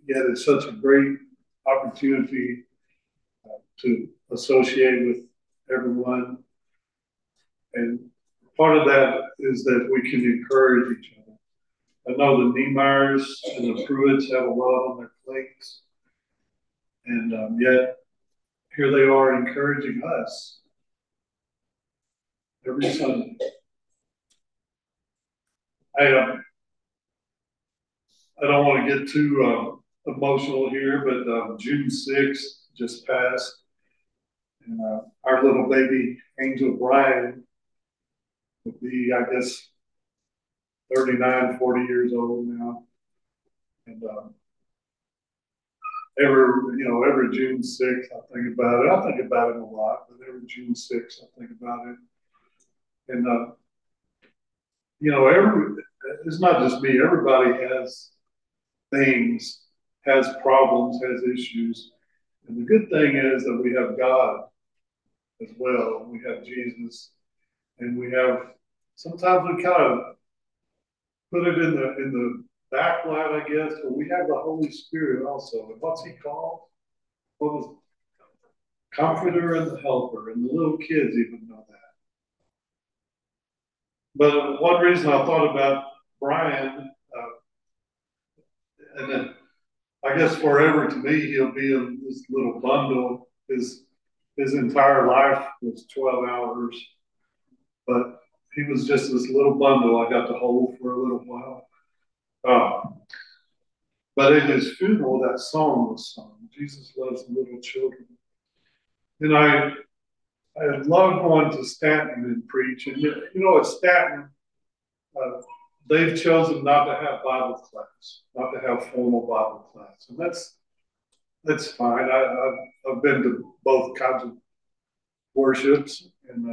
yet it's such a great opportunity to associate with everyone. And part of that is that we can encourage each other. I know the Niemeyers and the Pruitts have a lot on their plates, and yet here they are encouraging us every Sunday. I don't want to get too emotional here, but June 6th just passed, and our little baby Angel Brian would be, I guess, 39, 40 years old now. And every June 6th, I think about it. I think about it a lot, but every June 6th, I think about it. And, it's not just me. Everybody has things, has problems, has issues. And the good thing is that we have God as well. We have Jesus, and we have, sometimes we kind of put it in the backlight, I guess, but we have the Holy Spirit also. And what's he called? What was Comforter and the Helper, and the little kids even know that. But one reason I thought about Brian, and then I guess forever to me, he'll be in this little bundle. His entire life was 12 hours, but he was just this little bundle I got to hold for a little while. But at his funeral, that song was sung, Jesus Loves Little Children. And I love going to Stanton and preach. And at Stanton, they've chosen not to have Bible class, not to have formal Bible class. And that's fine. I've been to both kinds of worships, and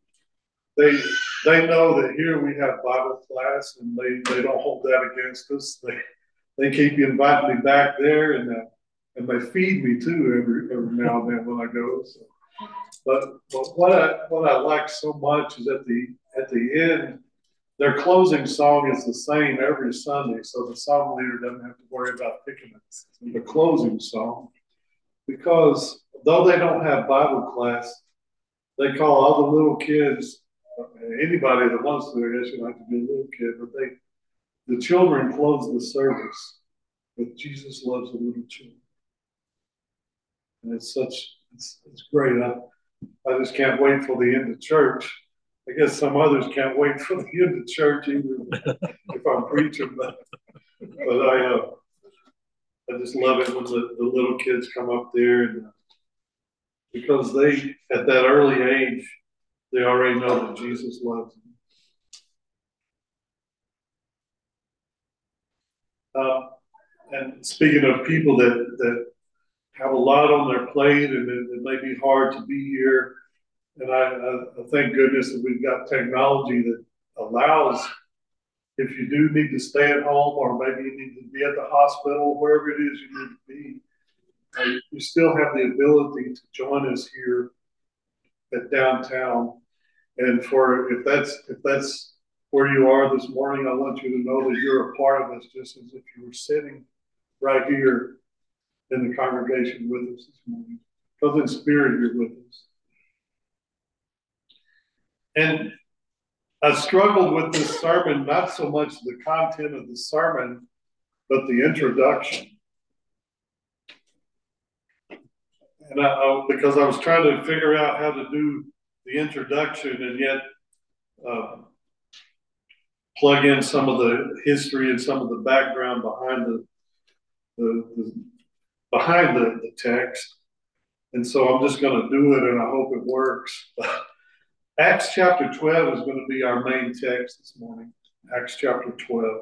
they know that here we have Bible class, and they don't hold that against us. They keep inviting me back there, and they feed me too every now and then when I go. So. But what I like so much is at the end, their closing song is the same every Sunday, so the song leader doesn't have to worry about picking the closing song, because though they don't have Bible class, they call all the little kids, anybody that wants to, I guess you don't have to be a little kid, but the children close the service with Jesus Loves the Little Children. And it's great. I just can't wait for the end of church. I guess some others can't wait for the end of church either if I'm preaching, but I just love it when the little kids come up there, and because they, at that early age, they already know that Jesus loves them. And speaking of people that have a lot on their plate, and it may be hard to be here, and I thank goodness that we've got technology that allows, if you do need to stay at home, or maybe you need to be at the hospital, wherever it is you need to be, you still have the ability to join us here at downtown. And if that's where you are this morning, I want you to know that you're a part of us, just as if you were sitting right here in the congregation with us this morning. Because in spirit, you're with us. And I struggled with this sermon, not so much the content of the sermon, but the introduction. And because I was trying to figure out how to do the introduction and yet plug in some of the history and some of the background behind the text. And so I'm just going to do it, and I hope it works. Acts chapter 12 is going to be our main text this morning. Acts chapter 12.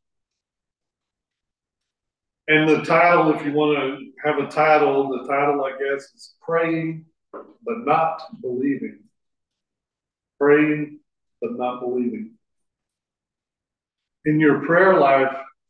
And the title, if you want to have a title, the title, I guess, is Praying but Not Believing. Praying but not believing. In your prayer life,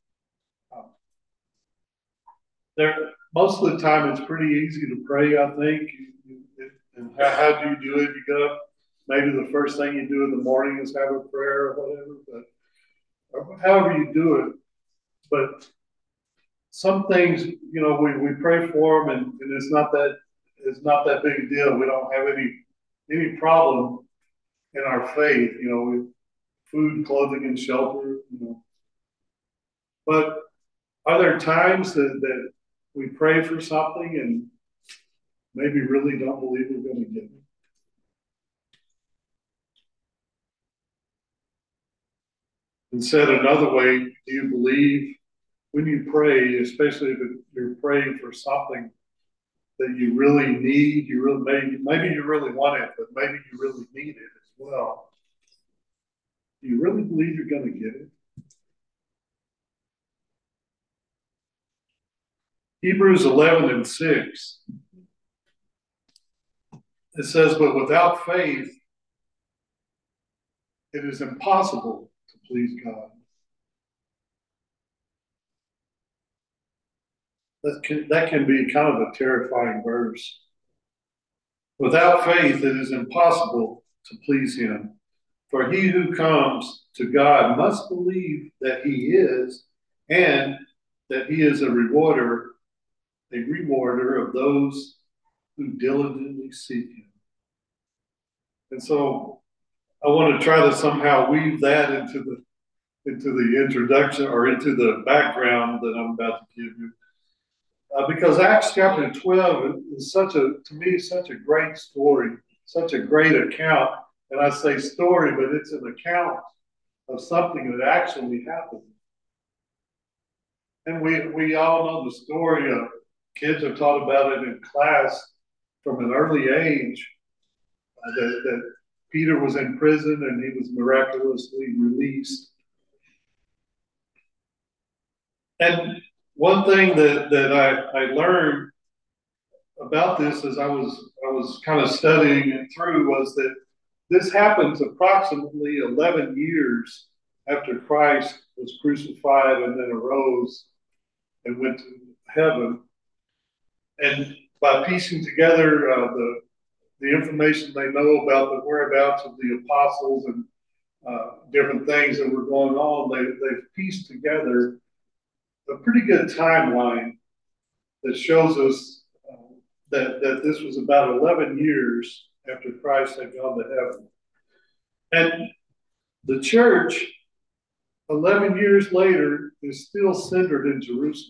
most of the time it's pretty easy to pray, I think. And how do you do it? You get up, maybe the first thing you do in the morning is have a prayer or whatever, but however you do it. But some things, we pray for them, and it's not that big a deal. We don't have any problem in our faith, with food, clothing, and shelter. But are there times that we pray for something and maybe really don't believe we're going to get it? And said another way, do you believe when you pray, especially if you're praying for something that you really need, maybe you really want it, but maybe you really need it as well. Do you really believe you're going to get it? Hebrews 11:6. It says, but without faith, it is impossible to please God. That can be kind of a terrifying verse. Without faith, it is impossible to please him. For he who comes to God must believe that he is, and that he is a rewarder of those who diligently seek him. And so I want to try to somehow weave that into the introduction, or into the background that I'm about to give you. Because Acts chapter 12 is to me, such a great story, such a great account. And I say story, but it's an account of something that actually happened. And we all know the story. Kids are taught about it in class from an early age, that Peter was in prison and he was miraculously released. And one thing that I learned about this as I was kind of studying it through was that this happens approximately 11 years after Christ was crucified and then arose and went to heaven. And by piecing together the information they know about the whereabouts of the apostles and different things that were going on, they've pieced together a pretty good timeline that shows us that this was about 11 years after Christ had gone to heaven. And the church, 11 years later, is still centered in Jerusalem.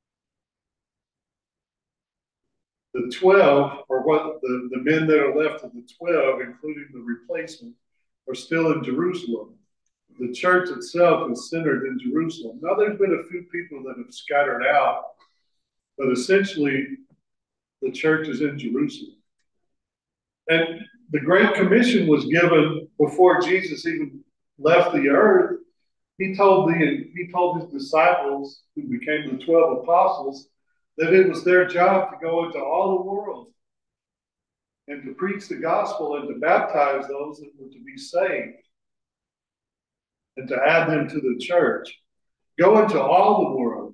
The 12, or what the men that are left of the 12, including the replacement, are still in Jerusalem. The church itself is centered in Jerusalem. Now, there's been a few people that have scattered out, but essentially, the church is in Jerusalem. And the Great Commission was given before Jesus even left the earth. He told his disciples, who became the 12 apostles, that it was their job to go into all the world and to preach the gospel and to baptize those that were to be saved and to add them to the church. Go into all the world.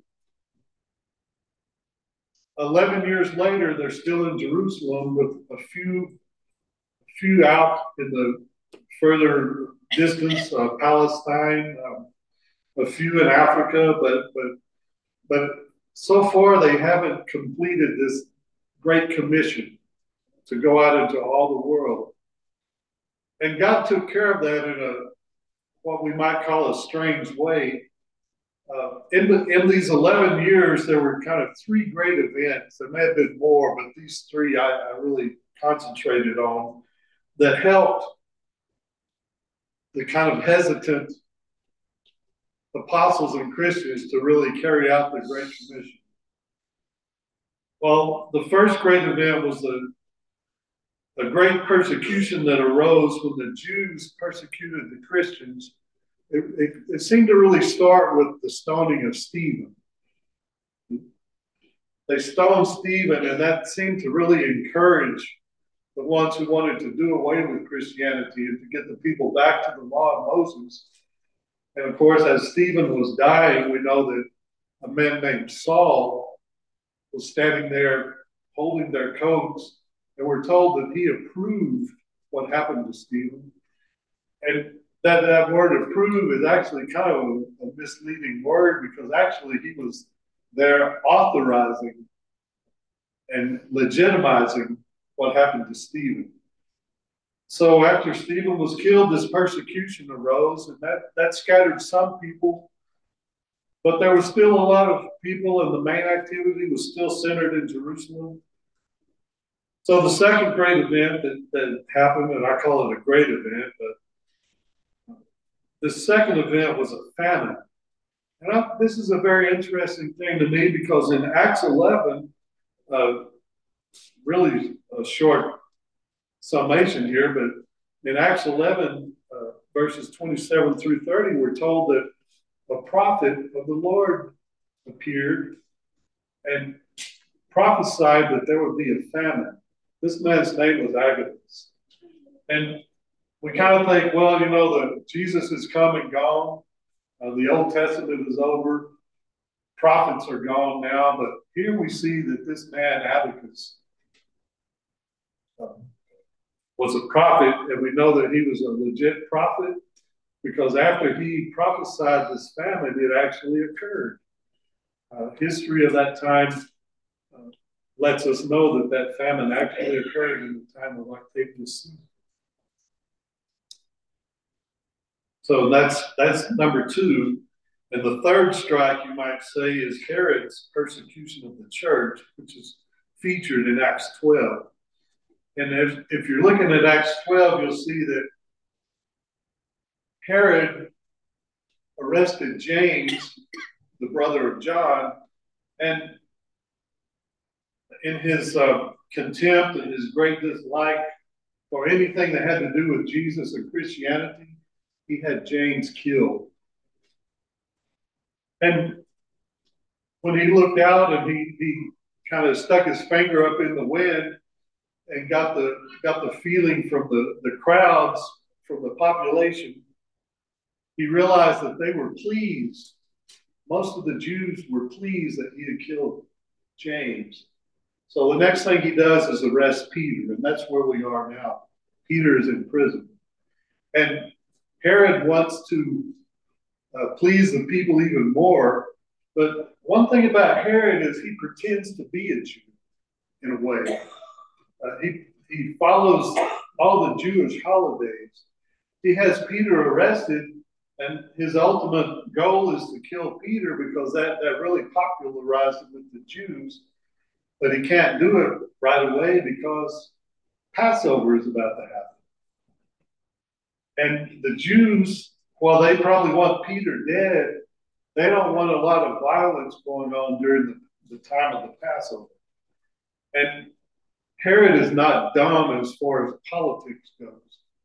11 years later, they're still in Jerusalem, with a few out in the further distance, Palestine, a few in Africa, but so far they haven't completed this Great Commission to go out into all the world. And God took care of that in what we might call a strange way. In these 11 years, there were kind of three great events. There may have been more, but these three I really concentrated on, that helped the kind of hesitant apostles and Christians to really carry out the Great Commission. Well, the first great event was a great persecution that arose when the Jews persecuted the Christians. It seemed to really start with the stoning of Stephen. They stoned Stephen, and that seemed to really encourage the ones who wanted to do away with Christianity and to get the people back to the law of Moses. And of course, as Stephen was dying, we know that a man named Saul was standing there holding their coats, and we're told that he approved what happened to Stephen. And that word approve is actually kind of a misleading word, because actually he was they're authorizing and legitimizing what happened to Stephen. So after Stephen was killed, this persecution arose, and that scattered some people, but there was still a lot of people, and the main activity was still centered in Jerusalem. So the second great event that happened, and I call it a great event, but the second event was a famine. And this is a very interesting thing to me because in Acts 11, really a short summation here, but in Acts 11, verses 27 through 30, we're told that a prophet of the Lord appeared and prophesied that there would be a famine. This man's name was Agabus. And we kind of think, well, Jesus is come and gone. The Old Testament is over. Prophets are gone now. But here we see that this man, Agabus, was a prophet, and we know that he was a legit prophet because after he prophesied this famine, it actually occurred. History of that time lets us know that that famine actually occurred in the time of Octavius Caesar. So that's number two. And the third strike, you might say, is Herod's persecution of the church, which is featured in Acts 12. And if you're looking at Acts 12, you'll see that Herod arrested James, the brother of John, and in his contempt and his great dislike for anything that had to do with Jesus and Christianity, he had James killed. And when he looked out and he kind of stuck his finger up in the wind and got the feeling from the crowds, from the population, he realized that they were pleased. Most of the Jews were pleased that he had killed James. So the next thing he does is arrest Peter, and that's where we are now. Peter is in prison. And Herod wants to please the people even more. But one thing about Herod is he pretends to be a Jew in a way. He follows all the Jewish holidays. He has Peter arrested, and his ultimate goal is to kill Peter because that really popularized him with the Jews. But he can't do it right away because Passover is about to happen. And the Jews, while they probably want Peter dead, they don't want a lot of violence going on during the time of the Passover. And Herod is not dumb as far as politics goes.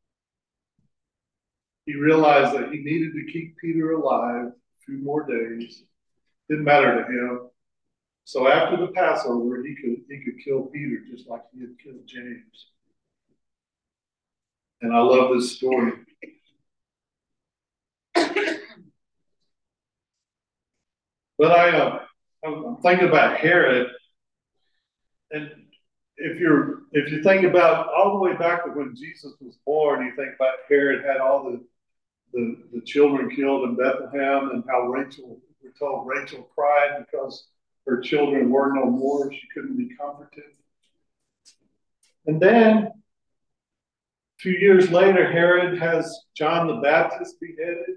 He realized that he needed to keep Peter alive a few more days. Didn't matter to him. So after the Passover, he could kill Peter just like he had killed James. And I love this story. But I'm thinking about Herod, and if you think about all the way back to when Jesus was born, you think about Herod had all the children killed in Bethlehem, and how we're told Rachel cried because her children were no more. She couldn't be comforted. And then a few years later, Herod has John the Baptist beheaded.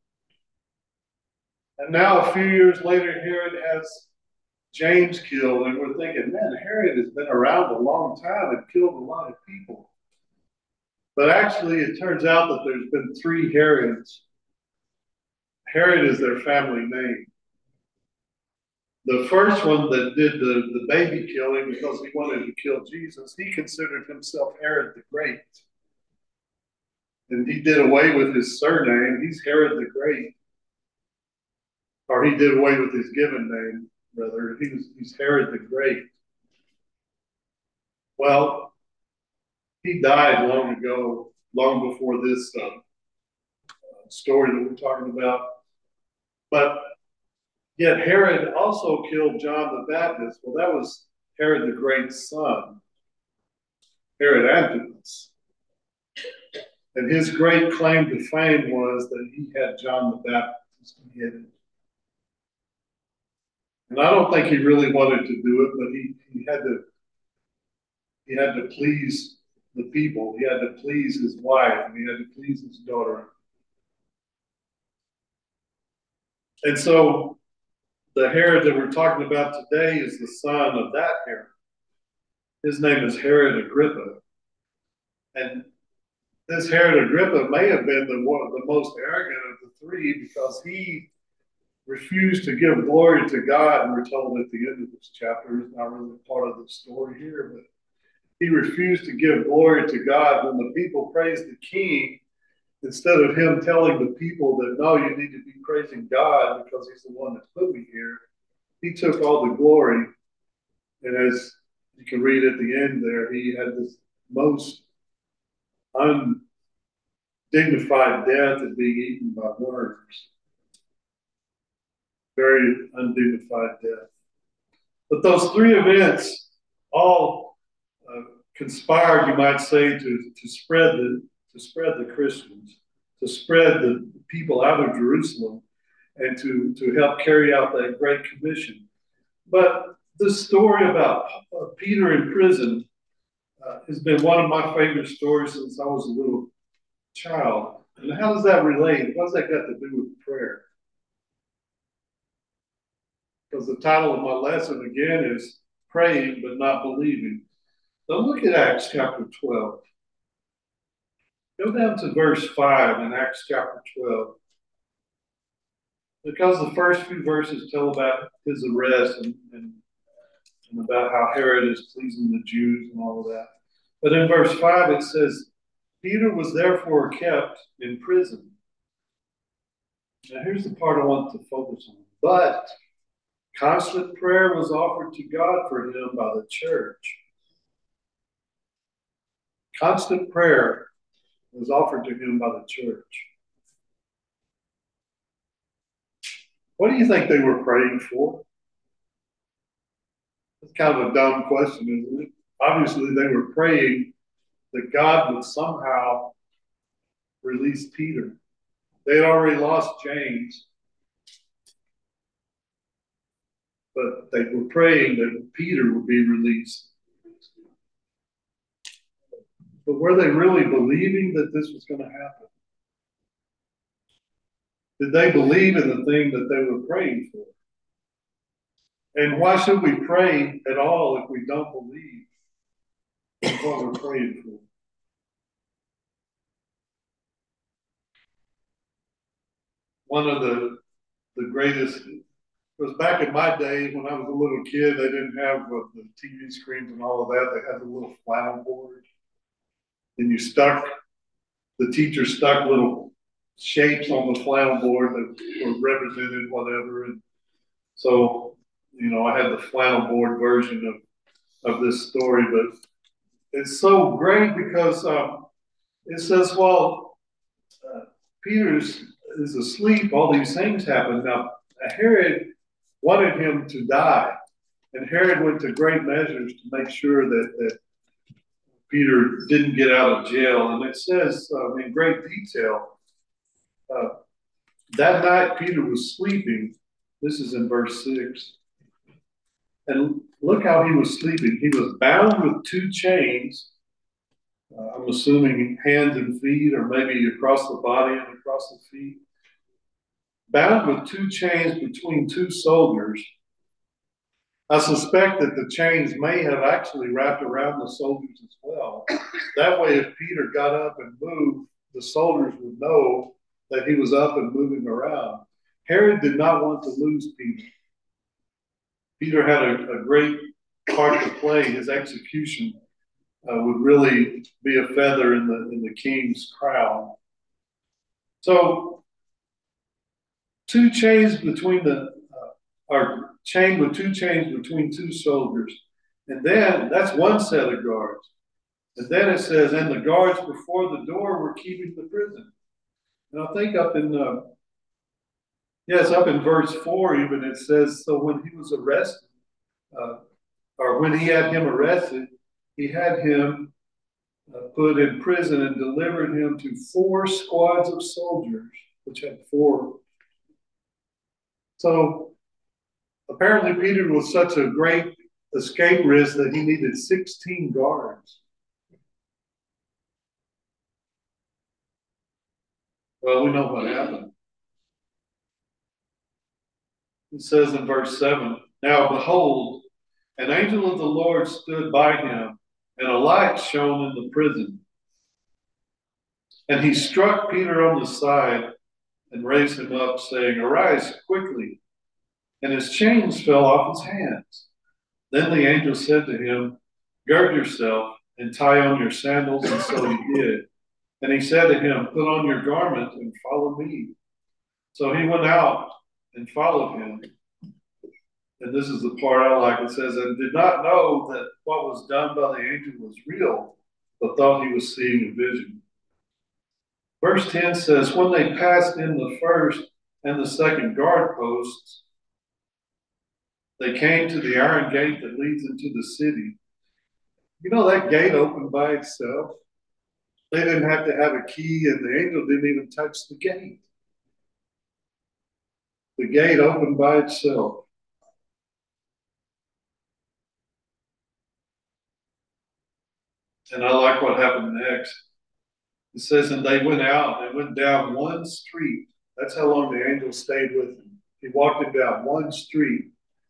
And now a few years later, Herod has James killed. And we're thinking, man, Herod has been around a long time and killed a lot of people. But actually, it turns out that there's been 3 Herods. Herod is their family name. The first one that did the baby killing because he wanted to kill Jesus, he considered himself Herod the Great. And he did away with his surname. He's Herod the Great. Or he did away with his given name, rather. He's Herod the Great. Well, he died long ago, long before this story that we're talking about. But yet Herod also killed John the Baptist. Well, that was Herod the Great's son, Herod Antipas. And his great claim to fame was that he had John the Baptist beheaded. And I don't think he really wanted to do it, but he had to please the people. He had to please his wife, and he had to please his daughter. And so the Herod that we're talking about today is the son of that Herod. His name is Herod Agrippa. And this Herod Agrippa may have been one of the most arrogant of the three because he refused to give glory to God. And we're told at the end of this chapter, it's not really part of the story here, but he refused to give glory to God when the people praised the king. Instead of him telling the people that, no, you need to be praising God because he's the one that put me here, he took all the glory. And as you can read at the end there, he had this most undignified death of being eaten by worms. Very undignified death. But those three events all conspired, you might say, to spread the Christians, to spread the people out of Jerusalem, and to help carry out that great commission. But this story about Peter in prison has been one of my favorite stories since I was a little child. And how does that relate? What does that got to do with prayer? Because the title of my lesson again is Praying but Not Believing. Now look at Acts chapter 12. Go down to verse 5 in Acts chapter 12. Because the first few verses tell about his arrest and about how Herod is pleasing the Jews and all of that. But in verse 5 it says, Peter was therefore kept in prison. Now here's the part I want to focus on. But constant prayer was offered to God for him by the church. Constant prayer was offered to him by the church. What do you think they were praying for? That's kind of a dumb question, isn't it? Obviously, they were praying that God would somehow release Peter. They had already lost James, but they were praying that Peter would be released. But were they really believing that this was going to happen? Did they believe in the thing that they were praying for? And why should we pray at all if we don't believe in what we're praying for? One of the greatest was back in my day when I was a little kid, they didn't have the TV screens and all of that. They had the little flannel board. And the teacher stuck little shapes on the flannel board that were represented whatever. And so, I had the flannel board version of this story, but it's so great because it says, well, Peter is asleep, all these things happen. Now, Herod wanted him to die, and Herod went to great measures to make sure that Peter didn't get out of jail. And it says in great detail, that night Peter was sleeping. This is in verse 6. And look how he was sleeping. He was bound with two chains. I'm assuming hands and feet, or maybe across the body and across the feet. Bound with two chains between two soldiers. I suspect that the chains may have actually wrapped around the soldiers as well. That way, if Peter got up and moved, the soldiers would know that he was up and moving around. Herod did not want to lose Peter. Peter had a great part to play. His execution would really be a feather in the king's crown. So, two chains between or chained with two chains between two soldiers. And then that's one set of guards. And then it says, and the guards before the door were keeping the prison. And I think up in verse 4 even, it says, so when he was arrested, or when he had him arrested, he had him put in prison and delivered him to 4 squads of soldiers, which had 4. So Apparently, Peter was such a great escape risk that he needed 16 guards. Well, we know what happened. It says in verse 7, "Now behold, an angel of the Lord stood by him, and a light shone in the prison. And he struck Peter on the side and raised him up, saying, Arise quickly. And his chains fell off his hands. Then the angel said to him, Gird yourself and tie on your sandals. And so he did. And he said to him, Put on your garment and follow me. So he went out and followed him. And this is the part I like. It says, And did not know that what was done by the angel was real, but thought he was seeing a vision. Verse 10 says, When they passed in the first and the second guard posts, they came to the iron gate that leads into the city. You know, that gate opened by itself. They didn't have to have a key, and the angel didn't even touch the gate. The gate opened by itself. And I like what happened next. It says, And they went out and went down one street. That's how long the angel stayed with him. He walked him down one street.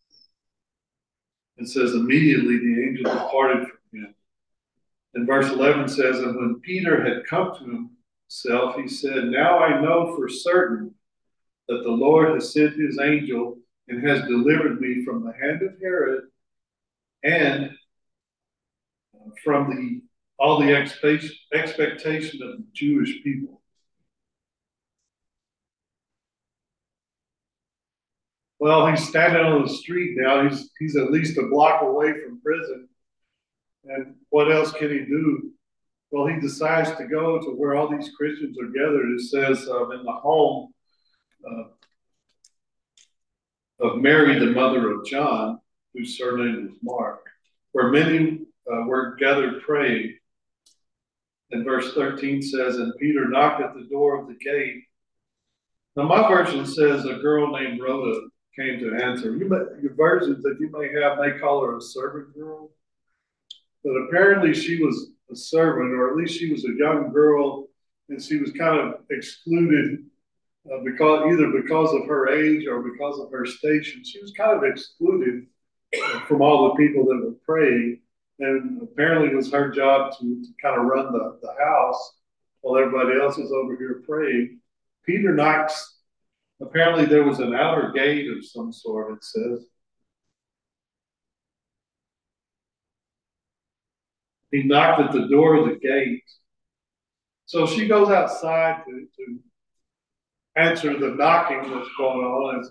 It says, Immediately the angel departed from him. And verse 11 says, And when Peter had come to himself, he said, Now I know for certain that the Lord has sent his angel and has delivered me from the hand of Herod and from all the expectation of the Jewish people. Well, he's standing on the street now. He's at least a block away from prison. And what else can he do? Well, he decides to go to where all these Christians are gathered. It says in the home of Mary, the mother of John, whose surname was Mark, where many were gathered praying. And verse 13 says, And Peter knocked at the door of the gate. Now, my version says a girl named Rhoda came to answer. Your versions that you may have may call her a servant girl. But apparently she was a servant, or at least she was a young girl, and she was kind of excluded because of her age or because of her station. She was kind of excluded from all the people that were praying, and apparently it was her job to kind of run the house while everybody else is over here praying. Peter knocks. Apparently there was an outer gate of some sort, it says. He knocked at the door of the gate. So she goes outside to answer the knocking that's going on. And it's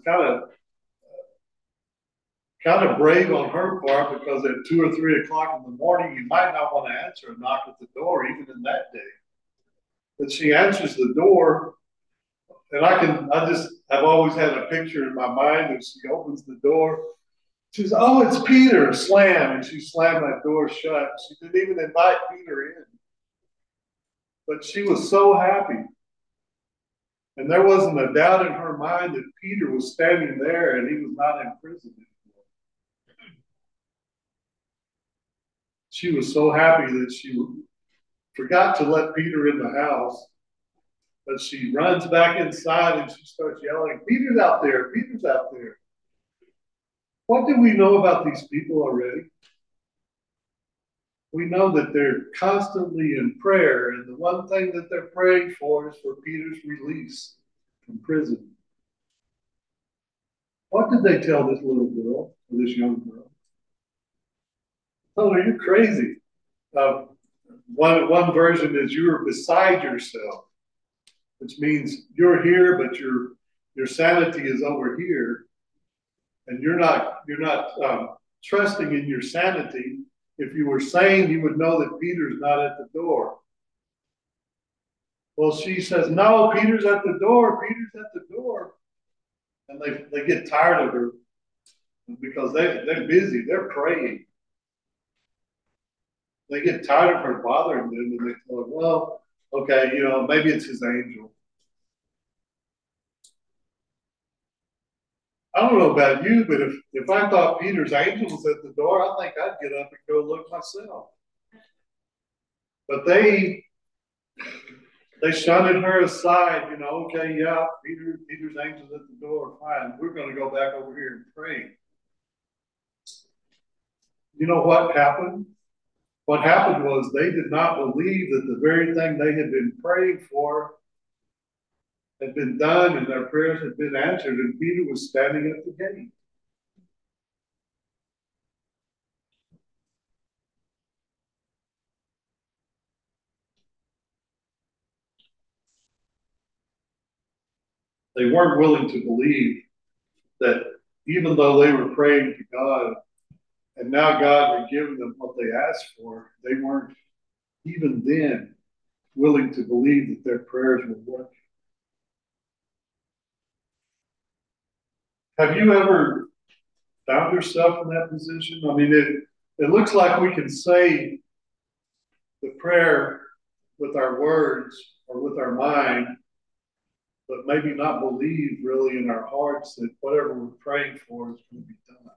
kind of brave on her part, because at 2 or 3 o'clock in the morning, you might not want to answer a knock at the door, even in that day. But she answers the door, and I've always had a picture in my mind that she opens the door. She says, Oh, it's Peter, slam. And she slammed that door shut. She didn't even invite Peter in. But she was so happy. And there wasn't a doubt in her mind that Peter was standing there and he was not in prison anymore. She was so happy that she forgot to let Peter in the house. But she runs back inside and she starts yelling, Peter's out there, Peter's out there. What do we know about these people already? We know that they're constantly in prayer, and the one thing that they're praying for is for Peter's release from prison. What did they tell this little girl, or this young girl? Oh, you're crazy. One version is you're beside yourself, which means you're here, but your sanity is over here, and you're not trusting in your sanity. If you were sane, you would know that Peter's not at the door. Well, she says, No, Peter's at the door. Peter's at the door. And they get tired of her because they're busy. They're praying. They get tired of her bothering them, and they thought, well, okay, maybe it's his angel. I don't know about you, but if I thought Peter's angel was at the door, I think I'd get up and go look myself. But they shunted her aside, you know, okay, yeah, Peter's angel's at the door, fine. We're going to go back over here and pray. You know what happened? What happened was they did not believe that the very thing they had been praying for had been done and their prayers had been answered, and Peter was standing at the gate. They weren't willing to believe that even though they were praying to God and now God had given them what they asked for, they weren't even then willing to believe that their prayers would work. Have you ever found yourself in that position? I mean, it looks like we can say the prayer with our words or with our mind, but maybe not believe really in our hearts that whatever we're praying for is going to be done.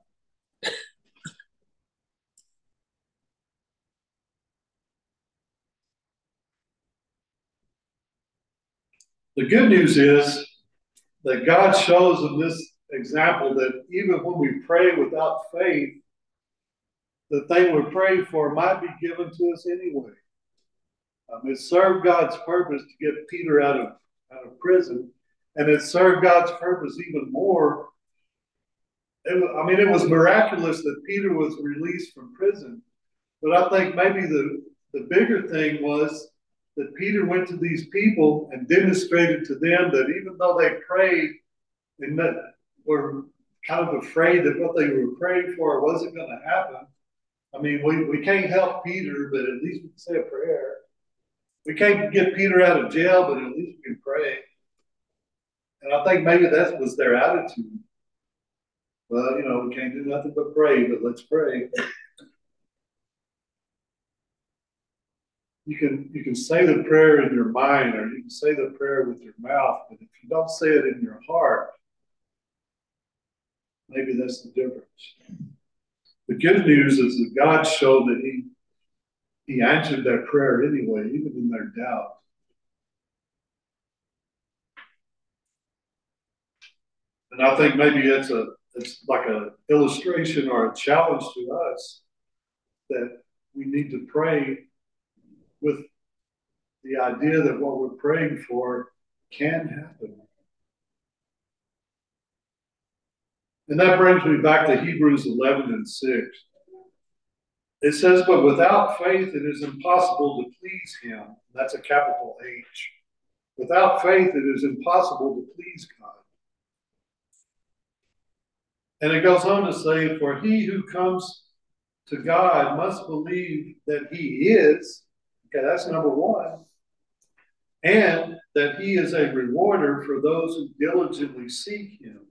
The good news is that God shows in this example that even when we pray without faith, the thing we're praying for might be given to us anyway. It served God's purpose to get Peter out of prison, and it served God's purpose even more. It was miraculous that Peter was released from prison, but I think maybe the bigger thing was that Peter went to these people and demonstrated to them that even though they prayed and that were kind of afraid that what they were praying for wasn't going to happen. I mean, we can't help Peter, but at least we can say a prayer. We can't get Peter out of jail, but at least we can pray. And I think maybe that was their attitude. Well, you know, we can't do nothing but pray, but let's pray. You can say the prayer in your mind, or you can say the prayer with your mouth, but if you don't say it in your heart, maybe that's the difference. The good news is that God showed that He answered their prayer anyway, even in their doubt. And I think maybe it's like an illustration or a challenge to us that we need to pray with the idea that what we're praying for can happen. And that brings me back to Hebrews 11:6. It says, but without faith, it is impossible to please Him. That's a capital H. Without faith, it is impossible to please God. And it goes on to say, for he who comes to God must believe that He is, okay, that's number one, and that He is a rewarder for those who diligently seek Him.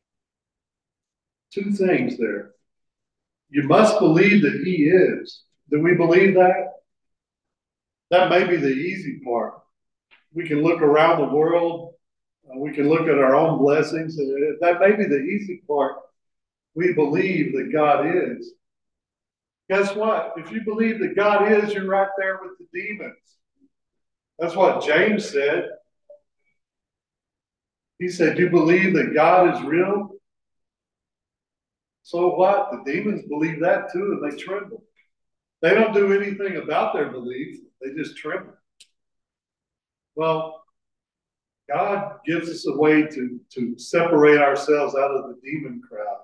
Two things there. You must believe that He is. Do we believe that? That may be the easy part. We can look around the world. We can look at our own blessings. That may be the easy part. We believe that God is. Guess what? If you believe that God is, you're right there with the demons. That's what James said. He said, you believe that God is real? So what? The demons believe that too, and they tremble. They don't do anything about their belief. They just tremble. Well, God gives us a way to separate ourselves out of the demon crowd.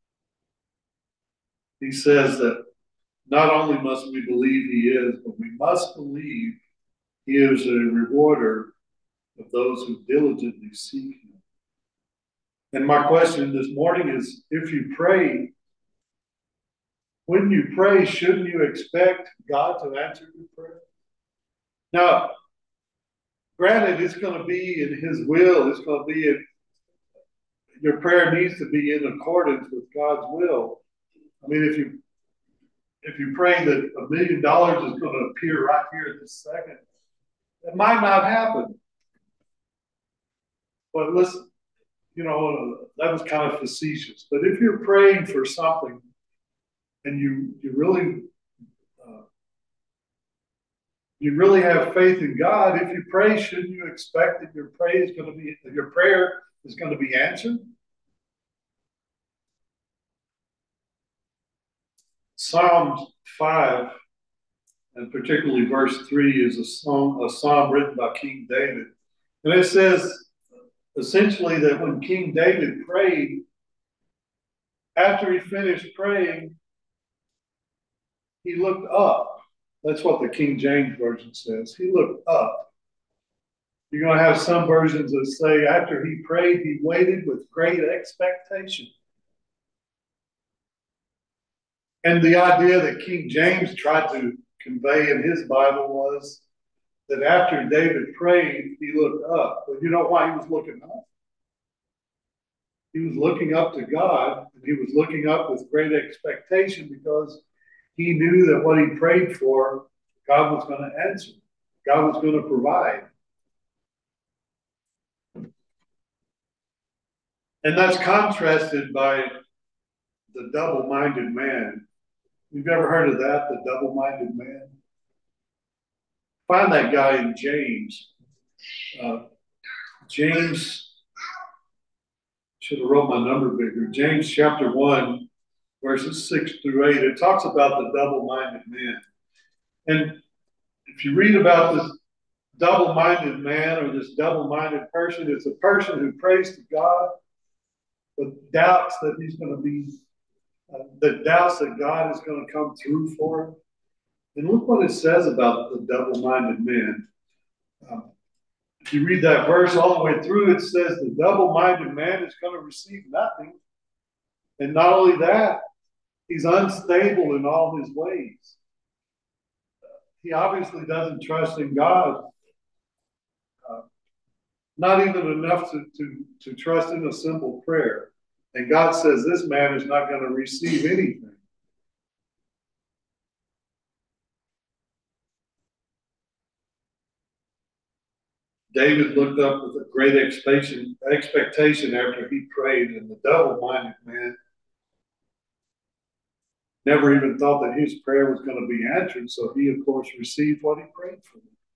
He says that not only must we believe He is, but we must believe He is a rewarder of those who diligently seek Him. And my question this morning is, if you pray, when you pray, shouldn't you expect God to answer your prayer? Now, granted, it's going to be in His will. It's going to be your prayer needs to be in accordance with God's will. I mean, if you pray that $1 million is going to appear right here at this second, it might not happen. But listen, that was kind of facetious. But if you're praying for something and uh, you really have faith in God, if you pray, shouldn't you expect that your prayer is going to be answered? Psalms 5, and particularly verse 3, is a psalm written by King David. And it says essentially that when King David prayed, after he finished praying, he looked up. That's what the King James Version says. He looked up. You're going to have some versions that say after he prayed, he waited with great expectation. And the idea that King James tried to convey in his Bible was that after David prayed, he looked up. But you know why he was looking up? He was looking up to God, and he was looking up with great expectation because he knew that what he prayed for, God was going to answer. God was going to provide. And that's contrasted by the double-minded man. You've ever heard of that, the double-minded man? Find that guy in James. James, should have wrote my number bigger. James chapter 1, verses 6 through 8. It talks about the double-minded man. And if you read about this double-minded man or this double-minded person, it's a person who prays to God but doubts that he's going to be, that doubts that God is going to come through for him. And look what it says about the double-minded man. If you read that verse all the way through, it says the double-minded man is going to receive nothing. And not only that, he's unstable in all his ways. He obviously doesn't trust in God, not even enough to trust in a simple prayer. And God says this man is not going to receive anything. David looked up with a great expectation after he prayed, and the double-minded man never even thought that his prayer was going to be answered, so he, of course, received what he prayed for.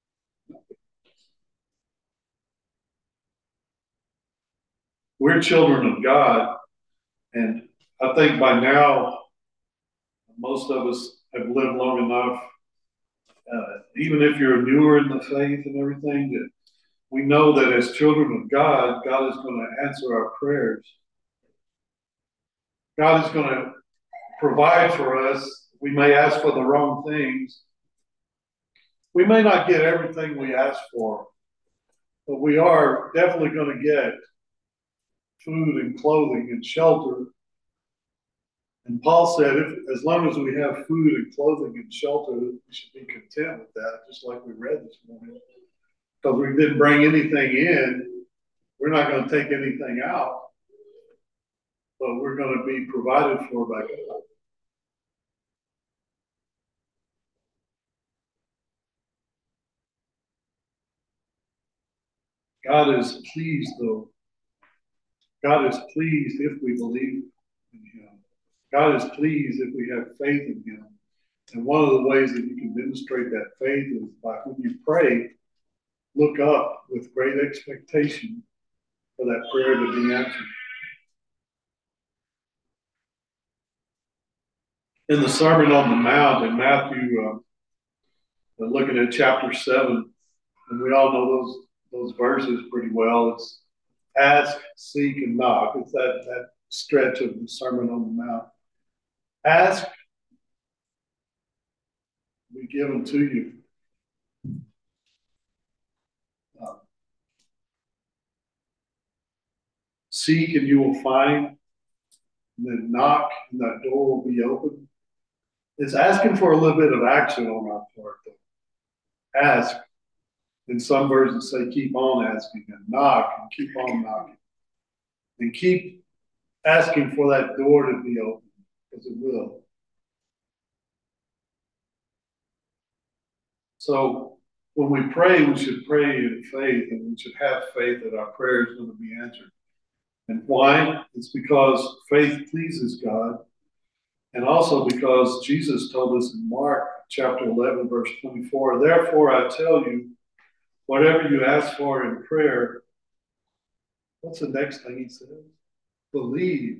We're children of God, and I think by now, most of us have lived long enough, even if you're newer in the faith and everything, that we know that as children of God, God is going to answer our prayers. God is going to provide for us. We may ask for the wrong things. We may not get everything we ask for, but we are definitely going to get food and clothing and shelter. And Paul said, as long as we have food and clothing and shelter, we should be content with that, just like we read this morning. Because we didn't bring anything in, we're not going to take anything out, but we're going to be provided for by God. God is pleased, though. God is pleased if we believe in Him. God is pleased if we have faith in Him. And one of the ways that you can demonstrate that faith is by when you pray, look up with great expectation for that prayer to be answered. In the Sermon on the Mount in Matthew, looking at chapter 7, and we all know those verses pretty well. It's ask, seek, and knock. It's that stretch of the Sermon on the Mount. Ask, be given to you. Seek, and you will find. And then knock, and that door will be open. It's asking for a little bit of action on our part, though. Ask. And some versions say keep on asking, and knock, and keep on knocking. And keep asking for that door to be open, because it will. So when we pray, we should pray in faith, and we should have faith that our prayer is going to be answered. And why? It's because faith pleases God. And also because Jesus told us in Mark chapter 11, verse 24, therefore I tell you, whatever you ask for in prayer, what's the next thing he says? Believe.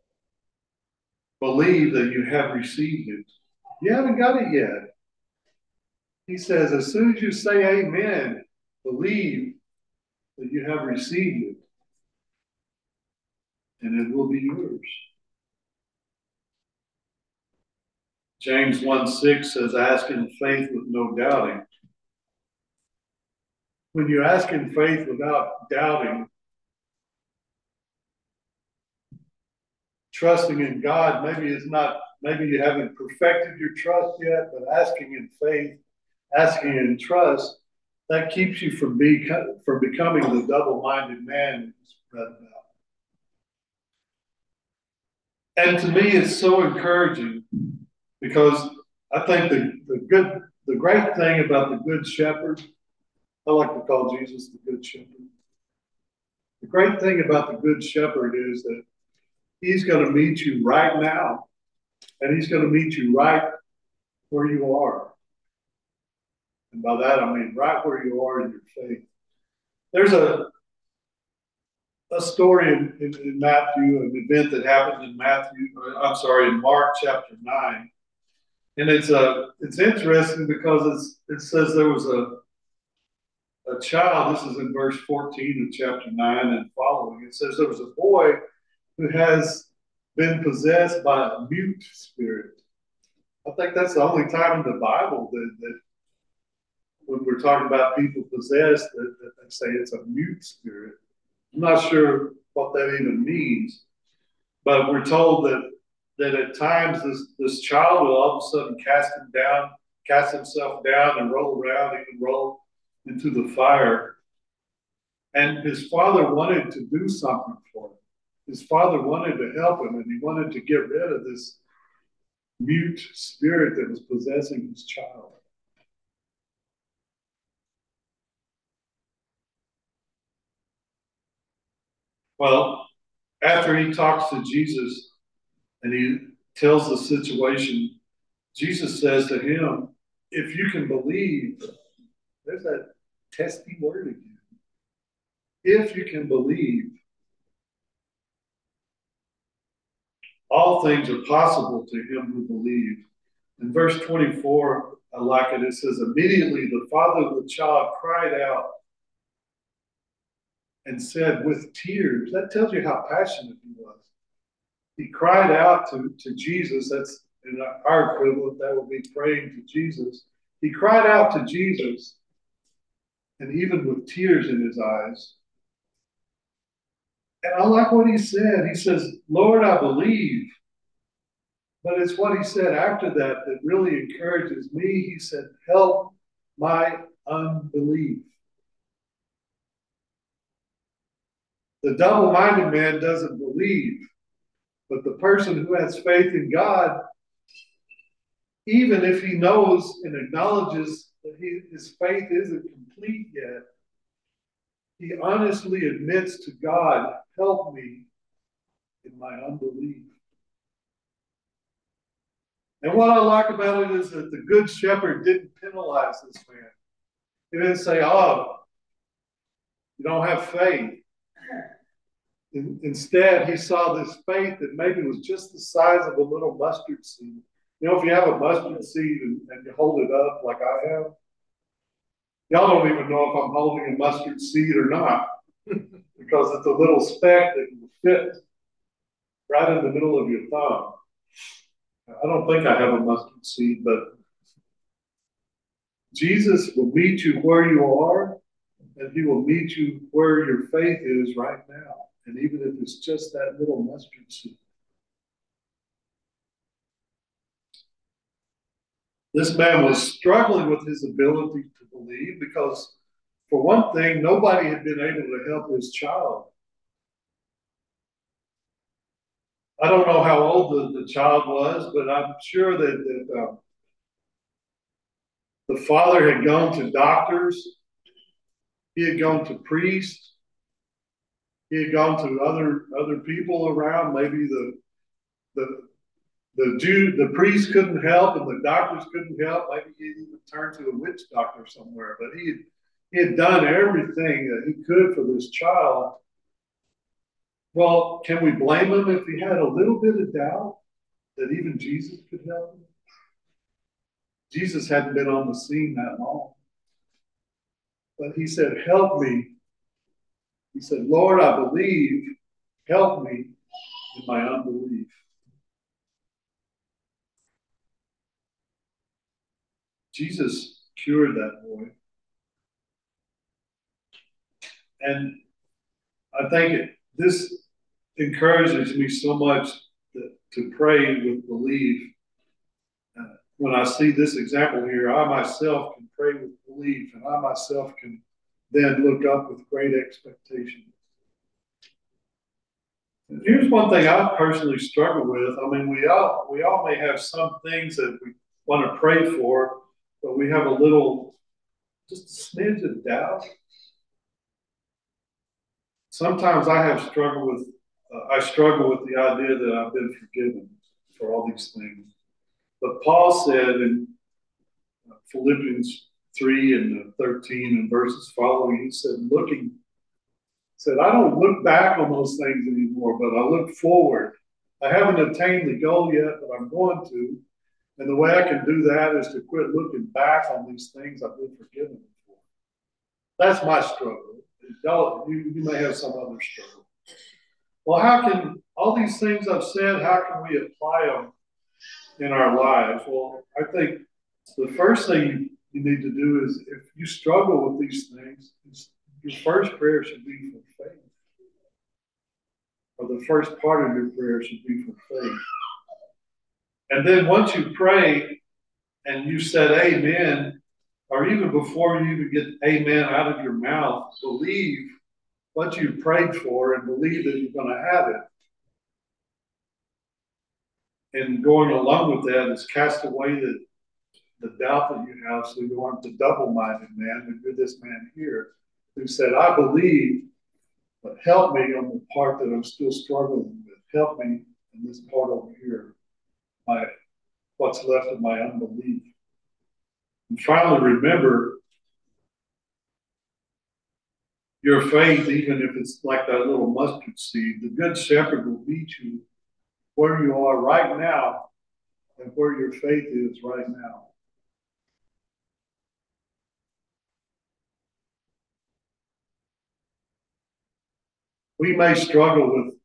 Believe that you have received it. You haven't got it yet. He says, as soon as you say amen, believe that you have received it, and it will be yours. James 1:6 says, ask in faith with no doubting. When you ask in faith without doubting, trusting in God, maybe you haven't perfected your trust yet, but asking in faith, asking in trust, that keeps you from becoming the double-minded man he's read about. And to me, it's so encouraging because I think the great thing about the Good Shepherd, I like to call Jesus the Good Shepherd. The great thing about the Good Shepherd is that he's going to meet you right now, and he's going to meet you right where you are. And by that, I mean right where you are in your faith. There's a story in Matthew, an event that happened in in Mark chapter 9. And it's interesting because it says there was a child, this is in verse 14 of chapter 9 and following. It says there was a boy who has been possessed by a mute spirit. I think that's the only time in the Bible that when we're talking about people possessed, that they say it's a mute spirit. I'm not sure what that even means, but we're told that at times this child will all of a sudden cast himself down and roll around. He can roll into the fire. And his father wanted to do something for him. His father wanted to help him, and he wanted to get rid of this mute spirit that was possessing his child. Well, after he talks to Jesus and he tells the situation, Jesus says to him, if you can believe, there's that testy word again. If you can believe, all things are possible to him who believes. In verse 24, I like it. It says, immediately the father of the child cried out and said with tears. That tells you how passionate he was. He cried out to Jesus. That's in our equivalent, that would be praying to Jesus. He cried out to Jesus, and even with tears in his eyes. And I like what he said. He says, Lord, I believe. But it's what he said after that really encourages me. He said, help my unbelief. The double-minded man doesn't believe, but the person who has faith in God, even if he knows and acknowledges that his faith isn't complete yet, he honestly admits to God, help me in my unbelief. And what I like about it is that the Good Shepherd didn't penalize this man. He didn't say, oh, you don't have faith. Instead, he saw this faith that maybe was just the size of a little mustard seed. You know, if you have a mustard seed and you hold it up like I have, y'all don't even know if I'm holding a mustard seed or not because it's a little speck that can fit right in the middle of your thumb. I don't think I have a mustard seed, but Jesus will meet you where you are, and he will meet you where your faith is right now. And even if it's just that little mustard seed. This man was struggling with his ability to believe because, for one thing, nobody had been able to help his child. I don't know how old the child was, but I'm sure that the father had gone to doctors. He had gone to priests. he had gone to other people around. Maybe the the priest couldn't help and the doctors couldn't help. Maybe he even turned to a witch doctor somewhere. But he had done everything that he could for this child. Well, can we blame him if he had a little bit of doubt that even Jesus could help him? Jesus hadn't been on the scene that long. But he said, help me. He said, Lord, I believe. Help me in my unbelief. Jesus cured that boy. And I think this encourages me so much to pray with belief. When I see this example here, I myself can pray with belief, and I myself can then look up with great expectation. And here's one thing I personally struggle with. I mean, we all may have some things that we want to pray for, but we have a little, just a smidge of doubt. Sometimes I struggle with the idea that I've been forgiven for all these things. But Paul said in Philippians 3 and 13 and verses following, he said, I don't look back on those things anymore, but I look forward. I haven't attained the goal yet, but I'm going to. And the way I can do that is to quit looking back on these things I've been forgiven for. That's my struggle. You may have some other struggle. Well, how can all these things I've said, how can we apply them in our lives? Well, I think the first thing you need to do is, if you struggle with these things, your first prayer should be for faith. Or the first part of your prayer should be for faith. And then once you pray and you said amen, or even before you even get amen out of your mouth, believe what you prayed for and believe that you're going to have it. And going along with that is cast away the doubt that you have, so you aren't the double-minded man, but you're this man here who said, I believe, but help me on the part that I'm still struggling with. Help me in this part over here, what's left of my unbelief. And finally, remember, your faith, even if it's like that little mustard seed, the good shepherd will meet you where you are right now and where your faith is right now. We may struggle with